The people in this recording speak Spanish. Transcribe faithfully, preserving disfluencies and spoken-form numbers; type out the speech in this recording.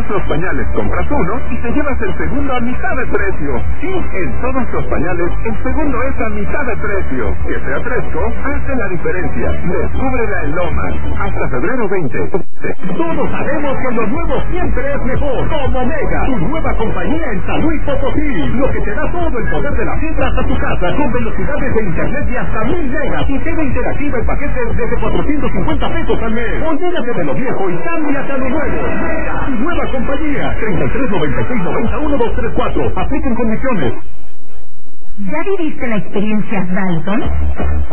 todos los pañales compras uno y te llevas el segundo a mitad de precio. Sí, en todos los pañales el segundo es a mitad de precio. Que sea fresco, hace la diferencia. Descúbrela en Lomas. Hasta febrero veinte. Todos sabemos que lo nuevo siempre es mejor. Como Mega, tu nueva compañía en San Luis Potosí. Lo que te da todo el poder de la fibra hasta tu casa, con velocidades de internet de hasta mil megas y T V interactiva en paquetes desde cuatrocientos cincuenta pesos al mes. Olvídate de lo viejo y cámbiate a lo nuevo. Mega, tu nueva compañía. treinta y tres noventa y seis noventa uno dos tres cuatro. Apliquen condiciones. ¿Ya viviste la experiencia Dalton?